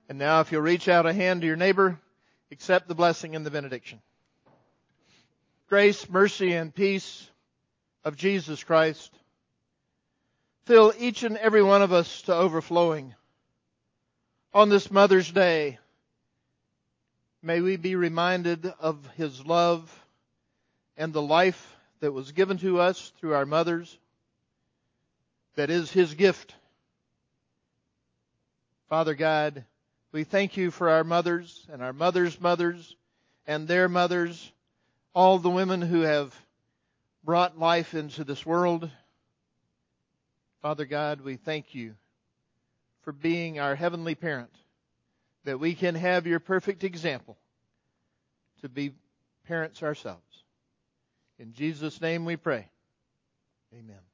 And now if you'll reach out a hand to your neighbor, accept the blessing and the benediction. Grace, mercy, and peace of Jesus Christ fill each and every one of us to overflowing. On this Mother's Day, may we be reminded of His love and the life that was given to us through our mothers, that is His gift. Father God, we thank You for our mothers and our mothers' mothers and their mothers, all the women who have brought life into this world. Father God, we thank You for being our heavenly parent, that we can have Your perfect example to be parents ourselves. In Jesus' name we pray. Amen.